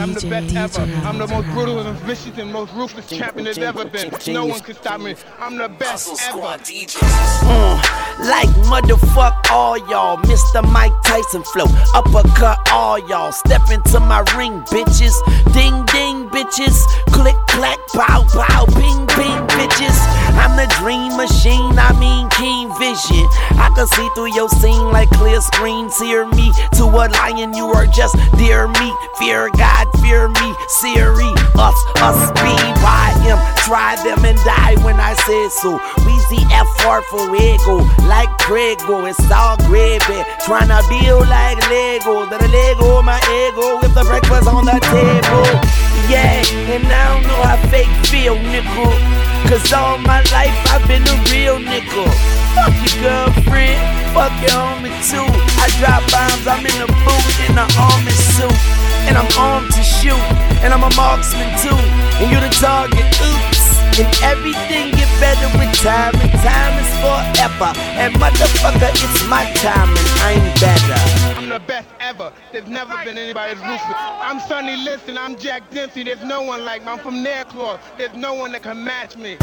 I'm the best ever. I'm the most brutal and vicious and most ruthless champion there's ever been. No one can stop me. I'm the best ever. Like motherfuck all y'all, Mr. Mike Tyson flow, uppercut all y'all. Step into my ring, bitches. Ding ding, bitches. Click clack, pow pow, ping ping, bitches. I'm the dream machine, I mean keen vision. I can see through your scene like clear screens. Hear me to a lion, you are just dear me. Fear God, fear me. Siri, us, BYM. Try them and die when I say so. Weezy F4 for ego, like Prego. It's all gravy, tryna build like Lego. That Lego, my ego, with the breakfast on the table. Yeah, and I don't know how fake feel, nickel. Cause all my life I've been a real nickel. Fuck your girlfriend, fuck your homie too. I drop bombs, I'm in the booth in the army suit. And I'm armed to shoot, and I'm a marksman too. And you the target, oops. And everything get better with time, and time is forever. And motherfucker, it's my time, and I'm better. I'm the best ever. There's never been anybody as ruthless. I'm Sonny Liston, I'm Jack Dempsey. There's no one like me. I'm from Nairclaw. There's no one that can match me.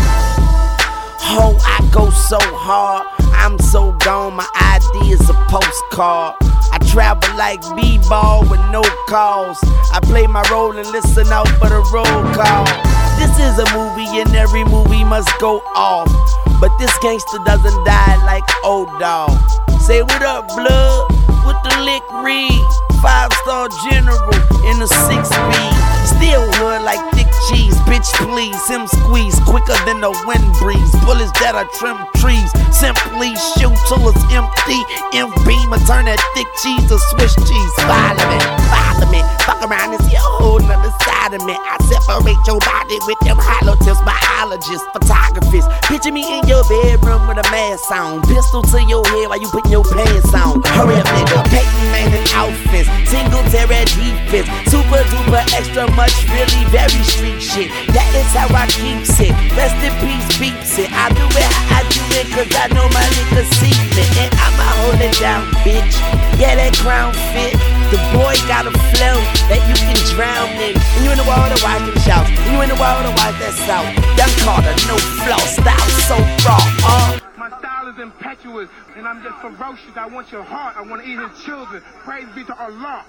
Oh, I go so hard. I'm so gone, my ID is a postcard. I travel like B-ball with no calls. I play my role and listen out for the roll call. This is a movie and every movie must go off. But this gangster doesn't die like old dog. Say what up, blood? With the lick read. 5-star general in a 6-speed. Still hood like thick cheese. Bitch please, him squeeze quicker than the wind breeze. Bullets that'll trim trees. Simply shoot till it's empty. Beam and turn that thick cheese to Swiss cheese. Follow me. Fuck around and see a whole nother side of me. I separate your body with them hollow tips. Biologists, photographers. Picture me in your bedroom with a mask on. Pistol to your head while you putting your pants on. Hurry up, nigga. Peyton Manning outfits. Singletary defense. Super duper extra much, really very street shit. That is how I keep it. Rest in peace, beeps it. I do it how I do it, cause I know my niggas see me. And I'ma hold it down, bitch. Yeah, that crown fit. The boy got a flow that you can drown in. And you in the world of watch them shout. And you in the world of watch that south. Young Carter, no flaw, style so raw. My style is impetuous, and I'm just ferocious. I want your heart, I want to eat his children. Praise be to Allah.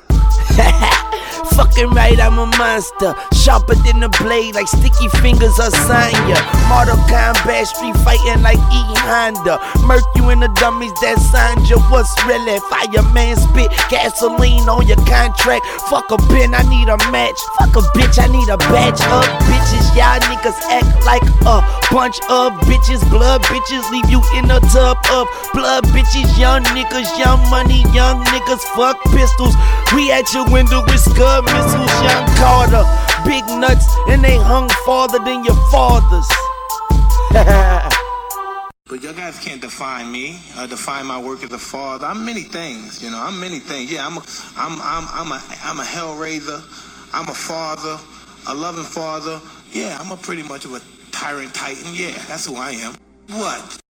Fucking right, I'm a monster. Sharper than the blade, like sticky fingers or Sanya. Mortal Kombat, street fighting like E. Honda. Murk you in the dummies that signed you. What's really? Fireman spit gasoline on your contract. Fuck a pen, I need a match. Fuck a bitch, I need a batch of bitches. Y'all niggas act like a bunch of bitches. Blood bitches leave you in a tub of blood bitches. Young niggas, young money, young niggas. Fuck pistols. We at your window with Scud missiles, young Carter. Big nuts, and they hung farther than your fathers. But y'all guys can't define me, define my work as a father. I'm many things, you know. I'm many things. Yeah, I'm a hellraiser. I'm a father, a loving father. Yeah, I'm a pretty much of a tyrant titan. Yeah, that's who I am. What?